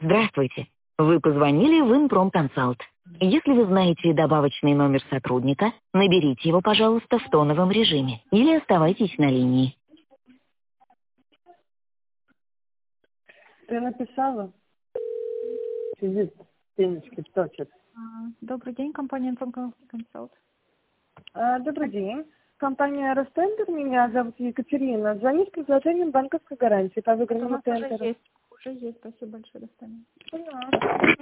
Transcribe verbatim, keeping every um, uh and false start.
Здравствуйте. Вы позвонили в Инпромконсалт. Если вы знаете добавочный номер сотрудника, наберите его, пожалуйста, в тоновом режиме или оставайтесь на линии. Ты написала? Сидит, денежки точит. А, Добрый день, компания Инфоконсалт. А, добрый день. Компания Ростендер, меня зовут Екатерина. Звоню с предложением банковской гарантии по У выигранному нас уже тендеру. есть, уже есть, спасибо большое, до свидания. Поняла.